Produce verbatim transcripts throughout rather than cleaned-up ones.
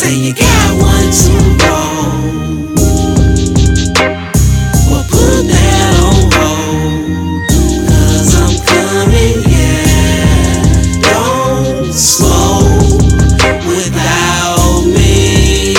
say you got one too wrong. Well, put that on hold, cause I'm coming, yeah. Don't smoke without me.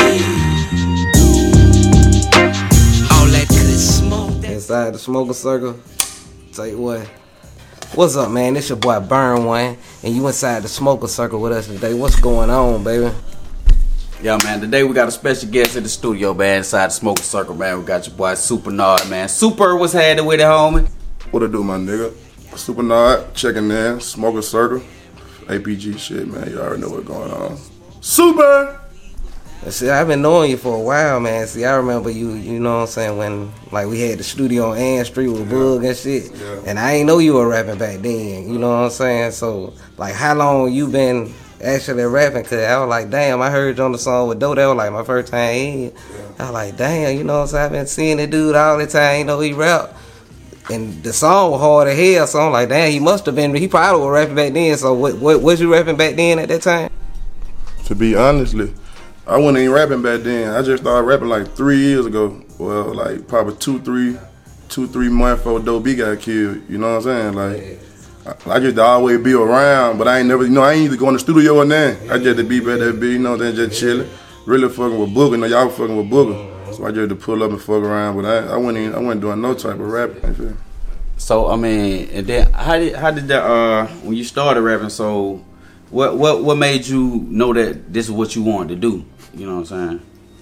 All that good smoke. Inside the smoker circle, tell you what. What's up, man? It's your boy Burn One, and you inside the smoker circle with us today. What's going on, baby? Yeah, man, today we got a special guest in the studio, man, inside the smoker circle, man. We got your boy Super Nard, man. Super, what's happening with it, homie? What it do, my nigga? Super Nard, checking in, smoker circle, A P G shit, man. You already know what's going on. Super! See, I've been knowing you for a while, man. See, I remember you, you know what I'm saying, when, like, we had the studio on Ann Street with yeah. Bug and shit. Yeah. And I ain't know you were rapping back then, you know what I'm saying? So, like, how long you been actually rapping? Because I was like, damn, I heard you on the song with Doe. That was, like, my first time in. Yeah. I was like, damn, you know what I'm saying? I've been seeing the dude all the time, you know, he rap. And the song was hard as hell, so I'm like, damn, he must have been, he probably was rapping back then. So, what, what was you rapping back then at that time? To be honestly, I wasn't even rapping back then. I just started rapping like three years ago. Well, like probably two, three, two, three months before Doe B got killed. You know what I'm saying? Like, I, I just always be around, but I ain't never, you know, I ain't either go in the studio or nothing. I just to be back that be, you know, then just chilling, really fucking with Booger. You know, y'all fucking with Booger, so I just to pull up and fuck around. But I, I wasn't, even, I wasn't doing no type of rapping. So I mean, and then how did how did that uh when you started rapping? So what what what made you know that this is what you wanted to do? You know what I'm saying?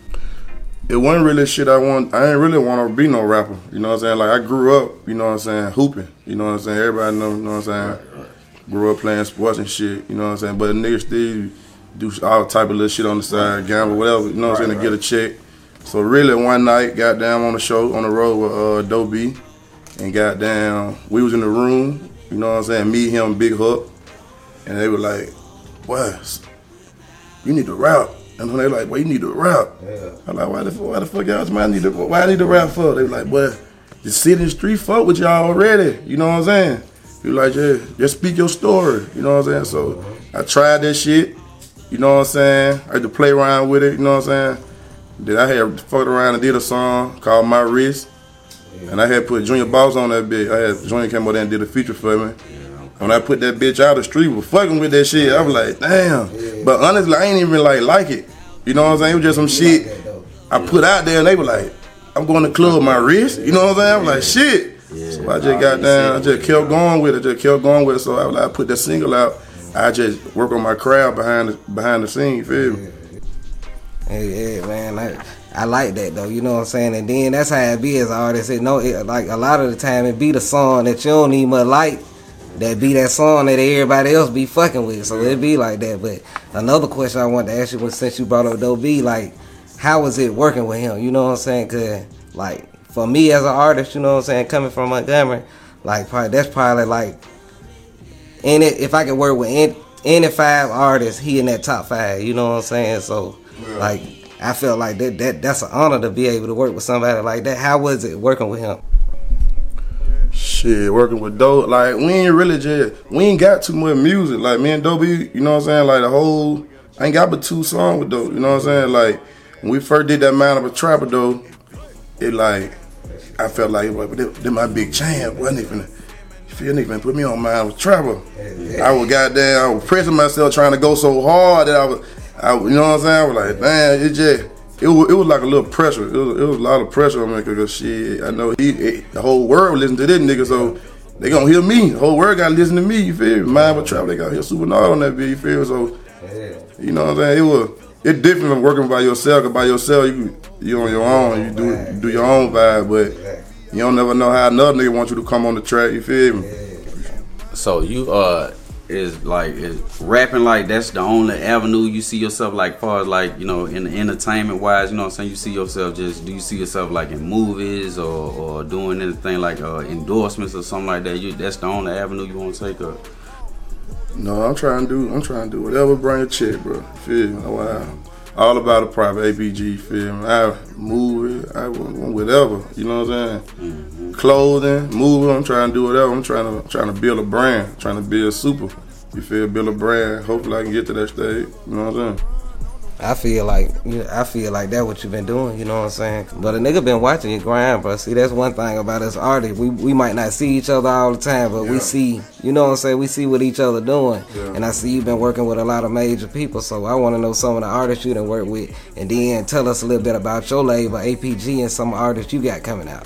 It wasn't really shit I want. I ain't really want to be no rapper. You know what I'm saying? Like, I grew up, you know what I'm saying, hooping. You know what I'm saying? Everybody know, you know what I'm saying? Grew up playing sports and shit, you know what I'm saying? But the niggas still do all type of little shit on the side, gamble, whatever, you know what I'm saying, to get a check. So really one night, got down on the show, on the road with uh, Doe B, and got down, we was in the room, you know what I'm saying, me, him, Big Hook, and they were like, boy, you need to rap. And they like, well, you need to rap. Yeah. I'm like, why the, why the fuck y'all, man, I need to, why I need to rap for? They like, well, just sit in the street, fuck with y'all already. You know what I'm saying? You like, yeah, just speak your story. You know what I'm saying? So I tried that shit. You know what I'm saying? I had to play around with it. You know what I'm saying? Then I had fucked around and did a song called My Wrist. Yeah. And I had put Junior Boss on that bitch. I had Junior came over there and did a feature for me. When I put that bitch out the street, was fucking with that shit. I was like, damn. But honestly, I ain't even like like it. You know what I'm saying? It was just some shit I put out there, and they were like, I'm going to club My Wrist. You know what I'm saying? I was like, shit. So I just got down. I just kept going with it. Just kept going with it. So I was like, I put that single out. I just work on my crowd behind the behind the scene. You feel me? Hey, yeah, man. I, I like that though. You know what I'm saying? And then that's how it be as an artist. It, no, it, like a lot of the time, it be the song that you don't even much like. That be that song that everybody else be fucking with, so it be like that. But another question I wanted to ask you was, since you brought up Doe B, like, how was it working with him? You know what I'm saying? Cause like for me as an artist, you know what I'm saying, coming from Montgomery, like probably that's probably like, in it if I could work with any, any five artists, he in that top five. You know what I'm saying? So yeah. Like I felt like that that that's an honor to be able to work with somebody like that. How was it working with him? Shit, working with Doe, like, we ain't really just, we ain't got too much music. Like, me and Doe B, you know what I'm saying, like, the whole, I ain't got but two songs with Doe, you know what I'm saying? Like, when we first did that Man of a Trapper, though, it, like, I felt like, well, they're my big champ, wasn't even, you feel me, put me on Man of a Trapper. I was goddamn, I was pressing myself trying to go so hard that I was, I, you know what I'm saying? I was like, man, it just, It was, it was like a little pressure. It was, it was a lot of pressure on me because shit, I know he, it, the whole world listen to this nigga, so they gonna hear me. The whole world gotta listen to me, you feel me? Mind but Travel, they gotta hear Super Nard on that beat, you feel me? So, you know what I'm saying? It was, it's different from working by yourself, because by yourself, you you on your own, you do you do your own vibe, but you don't never know how another nigga want you to come on the track, you feel me? So you, uh, is like is rapping like that's the only avenue you see yourself, like far as like, you know, in the entertainment wise, you know what I'm saying, you see yourself just, do you see yourself like in movies or, or doing anything like uh, endorsements or something like that? You, that's the only avenue you want to take up? No, I'm trying to do I'm trying to do whatever bring a check, bro. Feel me? Wow. All about a private A P G, feel me? I move it, I whatever, you know what I'm saying? Mm-hmm. Clothing, moving, I'm trying to do whatever. I'm trying to I'm trying to build a brand, trying to build super. You feel, build a brand. Hopefully I can get to that stage, you know what I'm saying? I feel like you know, I feel like that's what you've been doing, you know what I'm saying? But a nigga been watching your grind, bro. See, that's one thing about us artists. We we might not see each other all the time, but yeah. we see, you know what I'm saying? We see what each other doing. Yeah. And I see you've been working with a lot of major people, so I want to know some of the artists you done work with, and then tell us a little bit about your label, A P G, and some artists you got coming out.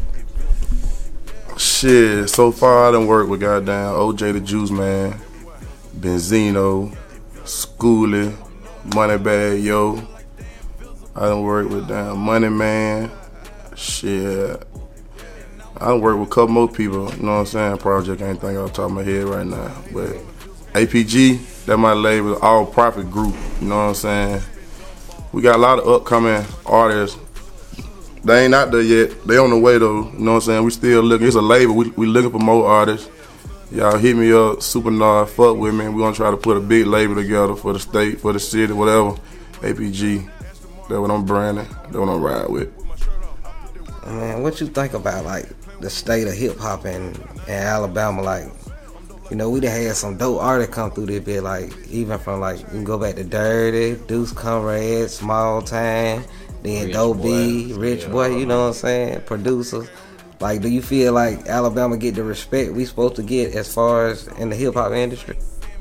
Shit, so far I done worked with goddamn O J the Juice Man, Benzino, Schoolie, Moneybag Yo. I done worked with damn Money Man. Shit. I done worked with a couple more people, you know what I'm saying? Project ain't think off the top of my head right now. But A P G, that my label, All Profit Group, you know what I'm saying? We got a lot of upcoming artists. They ain't out there yet. They on the way though, you know what I'm saying? We still looking, it's a label, we, we looking for more artists. Y'all hit me up, Super Nard, fuck with me. We gonna try to put a big label together for the state, for the city, whatever. A P G, that's what I'm branding, that's what I'm riding with. Man, what you think about like the state of hip hop in, in Alabama? Like, you know, we done had some dope artists come through this bit, like even from like, you can go back to Dirty, Deuce Conrad, Small Time, then Rich Dope B, Rich yeah. Boy, you know what I'm saying, producers. Like, do you feel like Alabama get the respect we supposed to get as far as in the hip hop industry?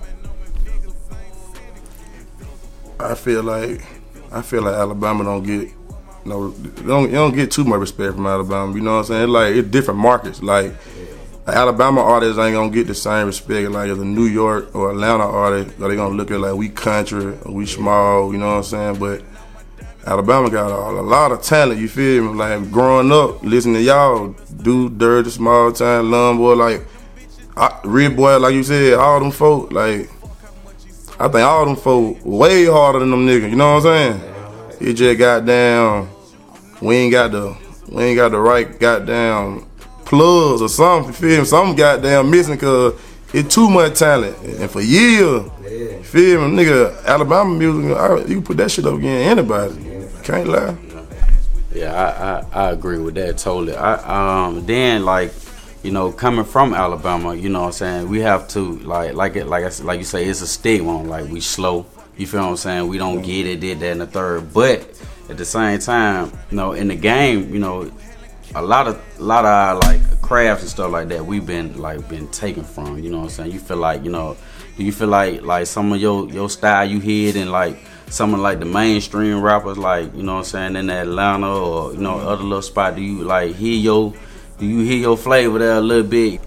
I feel like I feel like Alabama don't get no, you don't, you don't get too much respect from Alabama. You know what I'm saying? It's like it's different markets. Like Alabama artists ain't gonna get the same respect like as a New York or Atlanta artist. They gonna look at like we country, or we small. You know what I'm saying? But Alabama got a, a lot of talent, you feel me? Like growing up, listening to y'all do Dirty, Small Time, Lum Boy, like I, Rich Boy, like you said, all them folk, like I think all them folk way harder than them niggas, you know what I'm saying? It just got down, we ain't got the we ain't got the right goddamn plugs or something, you feel me? Something goddamn missing cause it's too much talent. And for years, you feel me? Nigga, Alabama music, I, you can put that shit up against anybody. Can't lie. Yeah, I, I, I agree with that totally. I um then like, you know, coming from Alabama, you know what I'm saying, we have to like like it like I like you say, it's a stigma, like we slow. You feel what I'm saying? We don't get it, did that and the third. But at the same time, you know, in the game, you know, a lot of a lot of our like crafts and stuff like that we've been like been taken from, you know what I'm saying? You feel like, you know, do you feel like like some of your your style you hid in like some of like the mainstream rappers, like, you know what I'm saying, in Atlanta or, you know, other little spot, do you like hear your do you hear your flavor there a little bit?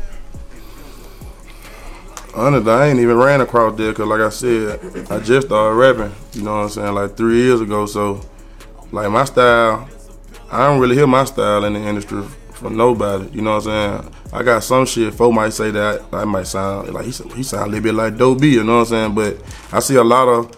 Honestly, I ain't even ran across there because like I said, I just started rapping, you know what I'm saying, like three years ago. So like my style, I don't really hear my style in the industry from nobody, you know what I'm saying? I got some shit, folk might say that I might sound like, he, he sound a little bit like Dope B, you know what I'm saying? But I see a lot of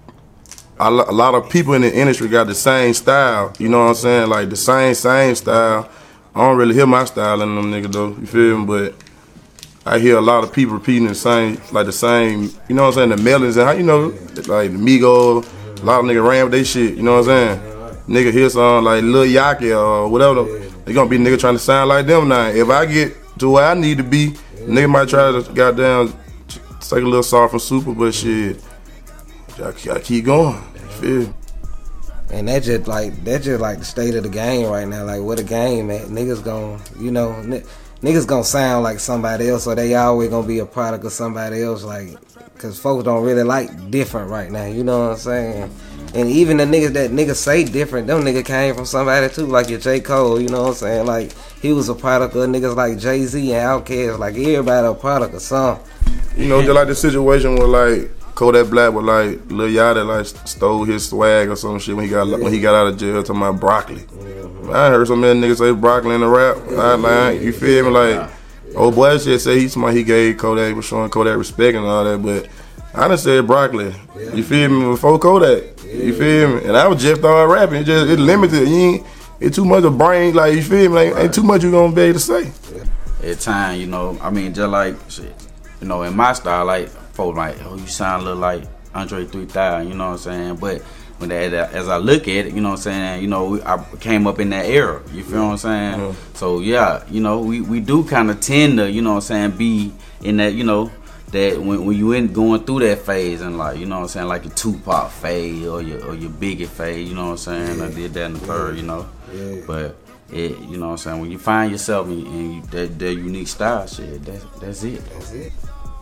A lot of people in the industry got the same style, you know what I'm saying? Like the same, same style. I don't really hear my style in them niggas though, you feel me? But I hear a lot of people repeating the same, like the same, you know what I'm saying? The melons and how, you know, like the Migos, a lot of niggas ran with they shit, you know what I'm saying? Nigga hear something like Lil Yachty or whatever, they gonna be nigga trying to sound like them now. If I get to where I need to be, nigga might try to goddamn take a little soft from Super, but shit, I keep going. Feel. And that just like that just like the state of the game right now. Like what a game at, niggas gon' you know n- niggas gonna sound like somebody else, or they always gonna be a product of somebody else. Like, cause folks don't really like different right now. You know what I'm saying? And even the niggas that niggas say different, them niggas came from somebody too. Like your J. Cole, you know what I'm saying? Like he was a product of niggas like Jay-Z and Outkast. Like everybody a product of something. You know, just like the situation with like Kodak Black with like Lil Yachty like stole his swag or some shit when he got when he got out of jail, talking about broccoli. I heard some of them niggas say broccoli in the rap. I, like, you feel me? Like old boy shit say he somebody he gave Kodak, was showing Kodak respect and all that, but I done said broccoli. You feel me? Before Kodak. You feel me? And I was just started rapping. It just it limited. You ain't it too much of brain. Like you feel me? Like ain't too much you gonna be able to say. At time, you know, I mean, just like shit, you know, in my style, like. Like, oh, you sound a little like Andre three thousand, you know what I'm saying? But when that, as I look at it, you know what I'm saying, you know, I came up in that era, you feel what I'm saying? Mm-hmm. So, yeah, you know, we, we do kind of tend to, you know what I'm saying, be in that, you know, that when, when you in going through that phase and like, you know what I'm saying, like your Tupac phase or your or your Biggie phase, you know what I'm saying? Yeah. I did that in the third, you know. Yeah. But it, you know what I'm saying, when you find yourself in, in you, that, that unique style shit, that's that's it. That's it.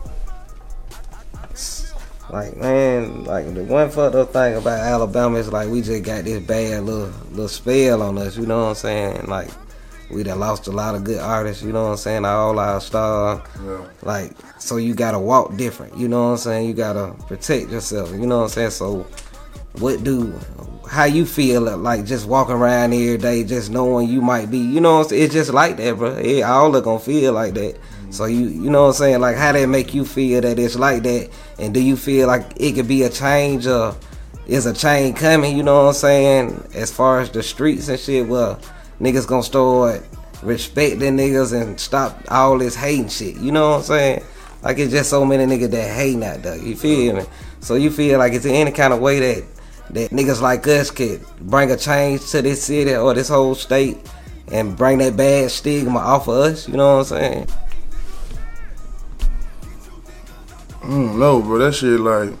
Like, man, like the one fucked up thing about Alabama is like we just got this bad little little spell on us, you know what I'm saying? Like we done lost a lot of good artists, you know what I'm saying? All our stars. Yeah. Like, so you gotta walk different, you know what I'm saying? You gotta protect yourself, you know what I'm saying? So what do, how you feel like just walking around every day, just knowing you might be, you know what I'm saying? It's just like that, bro. It, all are gonna feel like that. Mm-hmm. So you, you know what I'm saying? Like how that make you feel that it's like that? And do you feel like it could be a change or is a change coming, you know what I'm saying? As far as the streets and shit, well, niggas gonna start respecting niggas and stop all this hating shit. You know what I'm saying? Like it's just so many niggas that hating out there. You feel me? So you feel like it's in any kind of way that that niggas like us could bring a change to this city or this whole state and bring that bad stigma off of us. You know what I'm saying? I don't know, bro. That shit like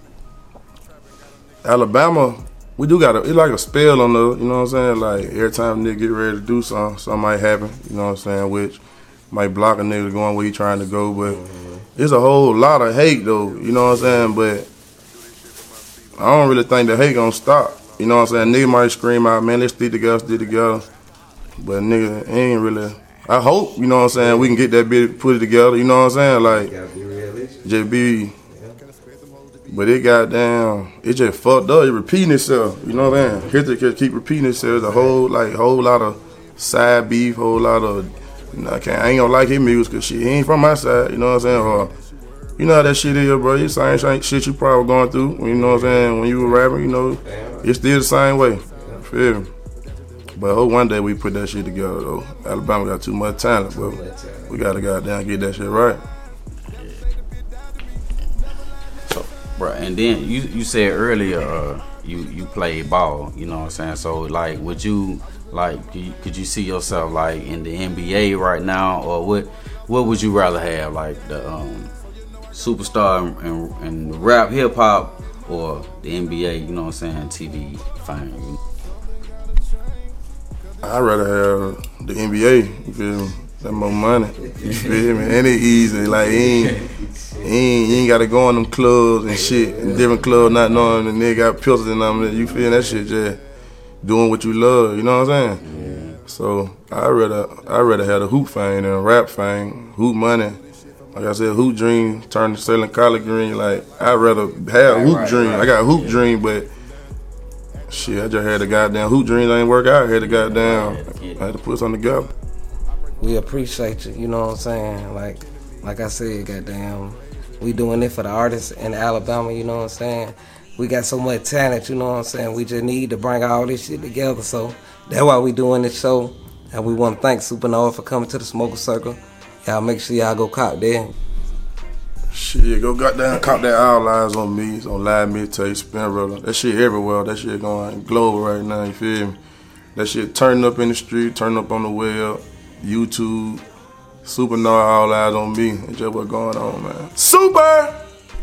Alabama. We do got a, it's like a spell on the, you know what I'm saying? Like, every time a nigga get ready to do something, something might happen, you know what I'm saying? Which might block a nigga going where he trying to go, but mm-hmm. It's a whole lot of hate, though, you know what I'm saying? But I don't really think the hate gonna stop, you know what I'm saying? Nigga might scream out, man, let's stick together, stick together. But nigga, ain't really, I hope, you know what I'm saying, we can get that bit, put it together, you know what I'm saying? Like, just be. But it got down, it just fucked up. It repeating itself, you know what I'm saying? History keep repeating itself. A whole like whole lot of side beef, whole lot of, you know, I can't, I ain't gonna like his music cause shit, he ain't from my side, you know what I'm saying? Or, you know how that shit is, bro. It's the same shit you probably going through, you know what I'm saying? When you were rapping, you know, it's still the same way. Feel me? But I hope one day we put that shit together though. Alabama got too much talent, bro. We gotta goddamn get that shit right. Bro, and then you, you said earlier uh, you you played ball, you know what I'm saying? So like, would you like could you see yourself like in the N B A right now, or what what would you rather have, like the um, superstar and, and rap hip hop, or the N B A? You know what I'm saying? T V fame. I'd rather have the N B A. You feel me? That more money. You feel me? And it easy. Like, he ain't, he ain't, he ain't got to go in them clubs and shit. In different clubs, not knowing the nigga got pistols in them. You feel that shit just doing what you love. You know what I'm saying? Yeah. So, I'd rather, I'd rather have the hoop fame than rap fame. Hoop money. Like I said, hoop dream turned to selling collard green. Like, I'd rather have hoop right, dream. Right. I got a hoop yeah. dream, but shit, I just had the goddamn hoop dreams. I ain't work out. I had the goddamn, I had to put something together. We appreciate you, you know what I'm saying? Like like I said, goddamn, we doing it for the artists in Alabama, you know what I'm saying? We got so much talent, you know what I'm saying? We just need to bring all this shit together. So that's why we doing this show. And we want to thank Supernova for coming to the Smoker Circle. Y'all make sure y'all go cop there. Shit, go goddamn cop that All Eyes on Me. It's on Live Mixtape, Spin Roller. That shit everywhere. That shit going global right now, you feel me? That shit turning up in the street, turning up on the web. YouTube, Supernova, All Eyes on Me. It's just what's going on, man. Super!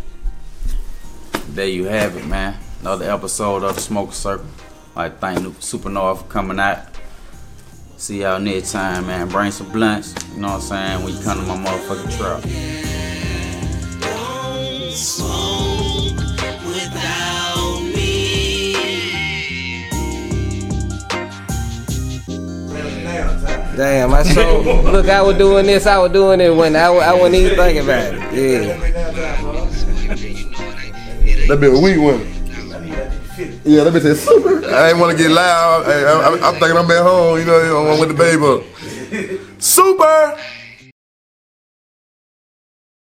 There you have it, man. Another episode of the Smoker Circle. I thank Supernova for coming out. See y'all next time, man. Bring some blunts, you know what I'm saying, when you come to my motherfucking trap. Don't smoke without me. Damn, I so look, I was doing this, I was doing it when I, I wasn't even thinking about it. Yeah. That be a weak one. Yeah, that bitch said super. I ain't want to get loud. I, I, I'm thinking I'm at home, you know, I'm with the baby. Super!